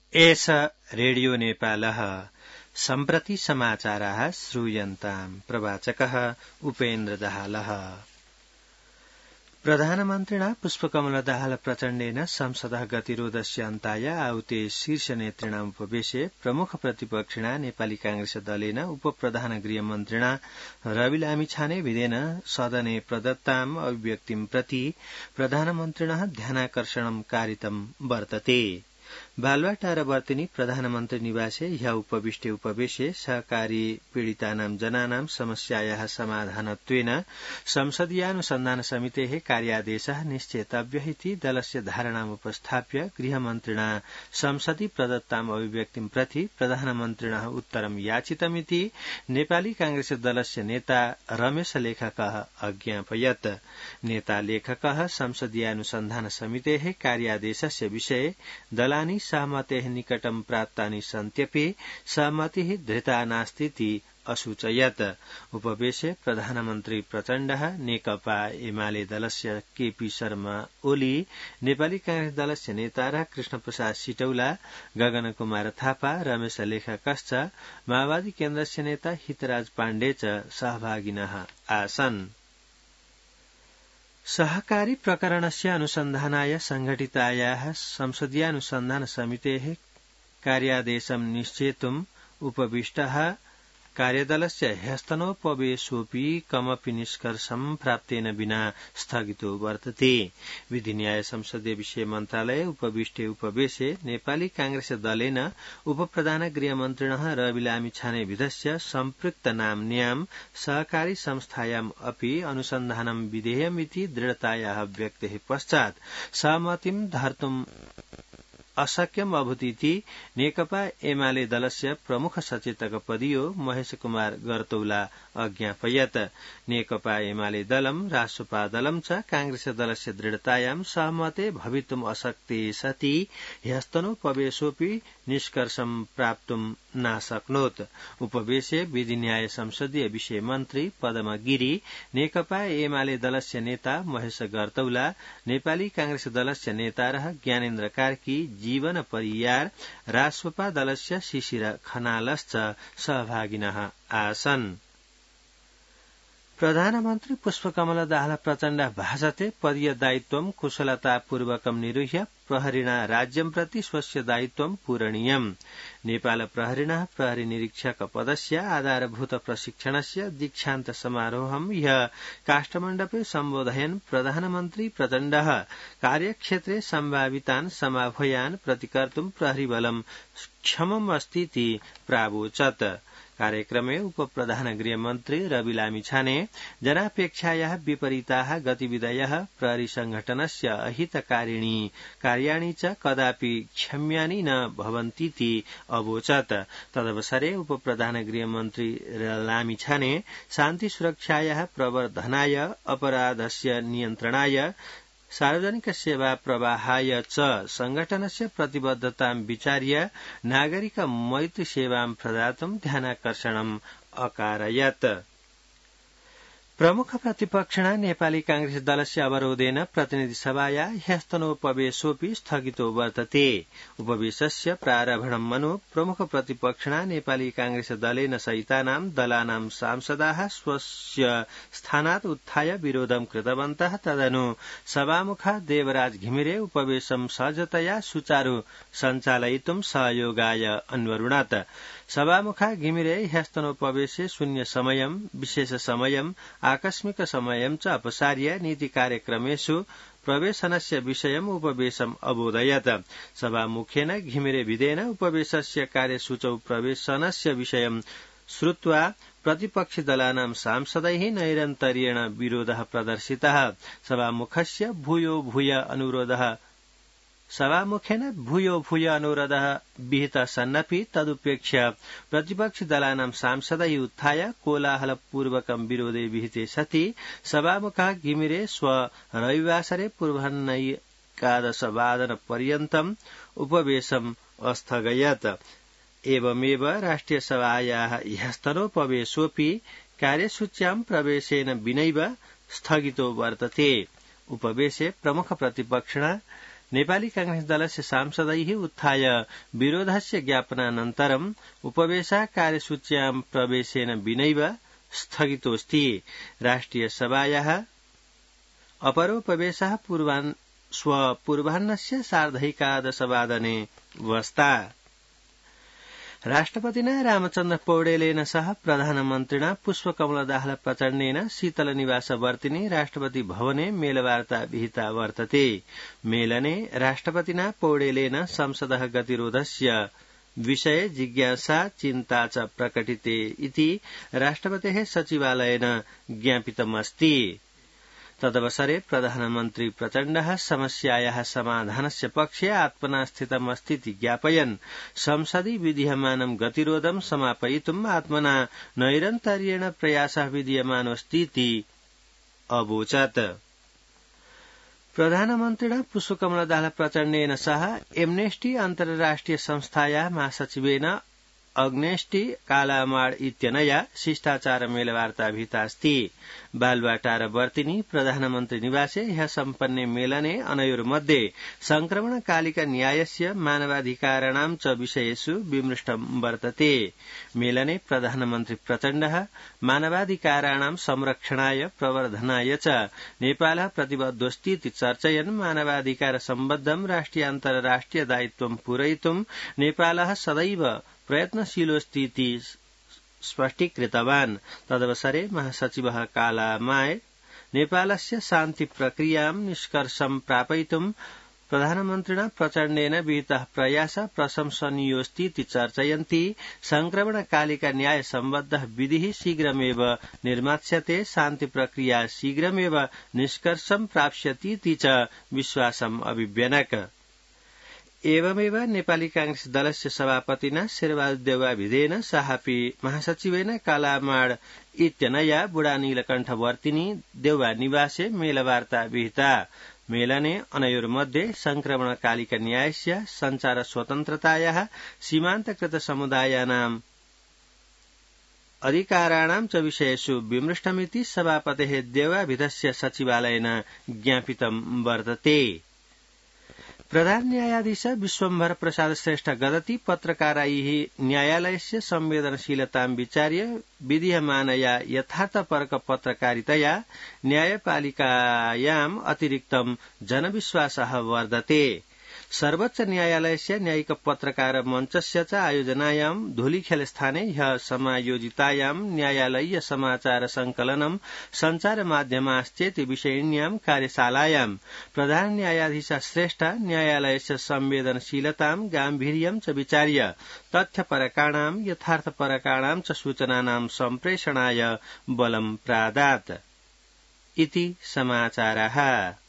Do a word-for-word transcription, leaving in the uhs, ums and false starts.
एष रेडियो नेपालः सम्प्रति समाचाराः श्रूयन्ताम् प्रवाचकः उपेन्द्र दाहालः। प्रधानमन्त्रिणा पुष्पकमल दाहाल प्रचण्डेन संसदः गतिरोधस्य अन्ताय आउते शीर्ष नेतृणाम् उपवेशे प्रमुख प्रतिपक्षिणा नेपाली कांग्रेस दलेन उपप्रधान गृहमन्त्रिणा रवि लामिछाने विधेन सदने प्रदत्ताम् अभिव्यक्तिम् प्रति प्रधानमन्त्रिणः ध्यानाकर्षणम् कारितम् वर्तते। बालुवाटार वर्तिनी प्रधानमन्त्री निवासे ह्य उपविष्टे उपवेशे सहकारी पीडितानां जनानां समस्यायाः समाधानत्वेन संसदीयानुसन्धान समितेः कार्यादेशः निश्चेतव्यः इति दलस्य धारणाम् उपस्थाप्य गृहमन्त्रिणा संसदि प्रदत्ताम् अभिव्यक्तिम् प्रति प्रधानमन्त्रिणः उत्तरं याचितमिति नेपाली कांग्रेस दलस्य नेता रमेश लेखकः अज्ञापयत्। नेता लेखकः संसदीयानुसन्धान समितेः कार्यादेशस्य विषये दलानि सहमतेः निकटं प्राप्तानि सन्त्यपि सहमतिः धृता नास्तीति असूचयत्। उपवेशे प्रधानमन्त्री प्रचण्डः नेकपा एमाले दलस्य केपी शर्मा ओली, नेपाली कांग्रेस दलस्य नेतारः कृष्णप्रसाद सिटौला, गगन कुमार थापा, रमेश लेखकश्च माओवादी केन्द्रस्य नेता हितराज पाण्डे च सहभागिनः आसन्। सहकारी प्रकरणस्य अनुसन्धानाय संघटितायाः संसदीयानुसन्धान समितेः कार्यादेशं निश्चेतुम् उपविष्टः कार्यदलस्य ह्यस्तनोपवेशोऽपि कमपि निष्कर्षं प्राप्तेन विना स्थगितो वर्तते। विधि न्याय संसदीय विषय मन्त्रालय उपविष्टे उपवेशे नेपाली कांग्रेस दलेन उपप्रधान गृहमन्त्रिणः रवि लामिछाने विधस्य सम्पृक्त नाम्न्यां सहकारी संस्थायाम् अपि अनुसन्धानं विधेयमिति दृढतायाः व्यक्तेः पश्चात् सहमतिं धर्तुम् अशक्यम् अभूतिति नेकपा एमाले दलस्य प्रमुख सचेतक पदीयो महेश कुमार गर्तौला अज्ञापयत्। नेकपा एमाले दलं राष्ट्रपा दलं च कांग्रेस दलस्य दृढतायां सहमते भवितुम् अशक्ते सति ह्यस्तनोपवेशोऽपि निष्कर्षं प्राप्तुम् नाशक्नोत्। उपवेशे विधि न्याय संसदीय विषय मन्त्री पदम गिरी, नेकपा एमाले दलस्य नेता महेश गर्तौला, नेपाली कांग्रेस दलस्य नेतारः ज्ञानेन्द्र कार्की, जीवन परियार, राष्ट्रपा दलस्य शिशिर खनालश्च सहभागिनः आसन्। प्रधानमन्त्री पुष्पकमल दाहाल प्रचण्ड भाषते पदीय दायित्वं कुशलतापूर्वकं निरूह्य प्रहरिणा राज्यं प्रति स्वस्य दायित्वं पूरणीयम्। नेपाल प्रहरिणः प्रहरी निरीक्षक पदस्य आधारभूत प्रशिक्षणस्य दीक्षान्त समारोहं ह्य काष्ठमण्डपे सम्बोधयन् प्रधानमन्त्री प्रचण्डः कार्यक्षेत्रे सम्भावितान् समाह्वयान् प्रतिकर्तुं प्रहरीबलं क्षमम् अस्तीति प्रावोचत्। कार्यक्रमे उपप्रधान गृहमन्त्री रवि लामिछाने जनापेक्षायाः विपरीताः गतिविधयः प्रहरी संघटनस्य अहितकारिणी कार्याणि च कदापि क्षम्यानि न भवन्तीति अवोचत्। तदवसरे उपप्रधान गृहमन्त्री लामिछाने शान्ति सुरक्षायाः प्रवर्धनाय, अपराधस्य नियन्त्रणाय, सार्वजनिक सेवा प्रवाहाय च संघटनस्य प्रतिबद्धतां विचार्य नागरिक मैत्री सेवां प्रदातुं ध्यानाकर्षणम् अकारयत्। प्रमुख प्रतिपक्षिणा नेपाली कांग्रेस दलस्य अवरोधेन प्रतिनिधि सभाया ह्यस्तनोपवेशोऽपि स्थगितो वर्तते। उपवेशस्य प्रारम्भणं मनु प्रमुख प्रतिपक्षिणा नेपाली कांग्रेस दलेन सहितानां दलानां सांसदाः स्वस्य स्थानात् उत्थाय विरोधं कृतवन्तः। तदनु सभामुखः देवराज घिमिरे उपवेशं सहजतया सुचारू सञ्चालयितुं सहयोगाय अन्वरुणत्। सभामुखः घिमिरे ह्यस्तनोपवेशे शून्य समयं, विशेष समयं, आकस्मिक समयं च अपसार्य नीति कार्यक्रमेषु प्रवेशनस्य विषयम् उपवेशम् अबोधयत्। सभामुखेन घिमिरे विधेन उपवेशस्य कार्यसूचौ प्रवेशनस्य विषयं श्रुत्वा प्रतिपक्षि दलानां सांसदैः नैरन्तर्येण विरोधः प्रदर्शितः। सभामुखस्य भूयो भूय अनुरोधः सभामुखेन भूयो भूय अनुरोधः विहितः सन्नपि तदुपेक्ष्य प्रतिपक्षि दलानां सांसदैः उत्थाय कोलाहलपूर्वकं विरोधे विहिते सति सभामुखः घिमिरे स्व रविवासरे पूर्वाह्न एकादशवादनपर्यन्तम् उपवेशम् अस्थगयत्। एवमेव राष्ट्रिय सभायाः ह्यस्तनोपवेशोऽपि कार्यसूच्यां प्रवेशेन विनैव स्थगितो वर्तते। उपवेशे प्रमुख प्रतिपक्षिणा नेपाली कांग्रेस दलस्य सांसदैः उत्थाय विरोधस्य ज्ञापनानन्तरम् उपवेशः कार्यसूच्यां प्रवेशेन विनैव स्थगितोऽस्ति। राष्ट्रिय सभायाः अपरोपवेशः पूर्वान् स्वपूर्वाह्नस्य सार्धैकादशवादने वस्ता। राष्ट्रपतिना रामचन्द्र पौडेलेन सह प्रधानमन्त्रिणा पुष्पकमलदाहल प्रचण्डेन शीतलनिवासवर्तिनि राष्ट्रपति भवने मेलवार्ता विहिता वर्तते। मेलने राष्ट्रपतिना पौडेलेन संसदः गतिरोधस्य विषये जिज्ञासा चिन्ता च प्रकटिते इति राष्ट्रपतेः सचिवालयेन ज्ञापितमस्ति। तदवसरे प्रधानमन्त्री प्रचण्डः समस्यायाः समाधानस्य पक्षे आत्मना स्थितमस्तीति ज्ञापयन् संसदि विधीयमानं गतिरोधं समापयितुम् आत्मना नैरन्तर्येण प्रयासः विधीयमानोऽस्तीति अवोचत्। प्रधानमन्त्रिणा पुष्पकमलदाहल प्रचण्डेन सह एम्नेस्टी अन्तर्राष्ट्रिय संस्थायाः महासचिवेन अग्नेष्टि कालामाड इत्यनया शिष्टाचार मेलवार्ता विहितास्ति। बालुवाटारवर्तिनि प्रधानमन्त्री निवासे ह्यः सम्पन्ने मेलने अनयोर्मध्ये संक्रमणकालिक न्यायस्य मानवाधिकाराणां च विषयेषु विमृष्टं वर्तते। मेलने प्रधानमन्त्री प्रचण्डः मानवाधिकाराणां संरक्षणाय प्रवर्धनाय च नेपालः प्रतिबद्धोऽस्तीति चर्चयन् मानवाधिकार सम्बद्धं राष्ट्रिय अन्तर्राष्ट्रिय दायित्वं पूरयितुं नेपालः सदैव प्रयत्नशीलोऽस्तीति स्पष्टीकृतवान्। तदवसरे महासचिवः कालामाय नेपालस्य शान्ति प्रक्रियां निष्कर्षं प्रापयितुं प्रधानमन्त्रिणा प्रचण्डेन विहितः प्रयासः प्रशंसनीयोऽस्तीति चर्चयन्ति संक्रमणकालिक न्याय सम्बद्धः विधिः शीघ्रमेव निर्मास्यते, शान्ति प्रक्रिया शीघ्रमेव निष्कर्षं प्राप्स्यतीति च विश्वासम् अभिव्यनक। एवमेव नेपाली कांग्रेस दलस्य सभापतिना शेरबहादुर देउवाभिधेन साहापि महासचिवेन कालामाड इत्यनया बुढा नीलकण्ठवर्तिनि देउवा निवासे मेलवार्ता विहिता। मेलने अनयोर्मध्ये संक्रमणकालिक न्यायस्य संचार स्वतन्त्रतायाः सीमान्तकृत समुदायानाम् अधिकाराणां च विषयेषु विमृष्टमिति सभापतेः देउवाभिधस्य सचिवालयेन ज्ञापितं वर्तते। प्रधान न्यायाधीश विश्वम्भर प्रसाद श्रेष्ठ गदति पत्रकारैः न्यायालयस्य संवेदनशीलतां विचार्य विधीयमानया यथार्थपरक पत्रकारितया न्यायपालिकायाम् अतिरिक्तं जनविश्वासः वर्धते। सर्वोच्च न्यायालयस्य न्यायिक पत्रकार मञ्चस्य च आयोजनायां धूलिखेलस्थाने ह्यः समायोजितायां न्यायालयीय समाचार संकलनं संचार माध्यमाश्चेति विषयिण्यां कार्यशालायां प्रधान न्यायाधीश श्रेष्ठ न्यायालयस्य संवेदनशीलतां गाम्भीर्यं च विचार्य तथ्यपरकाणां यथार्थपरकाणां च सूचनानां सम्प्रेषणाय बलं प्रादात् इति समाचारः।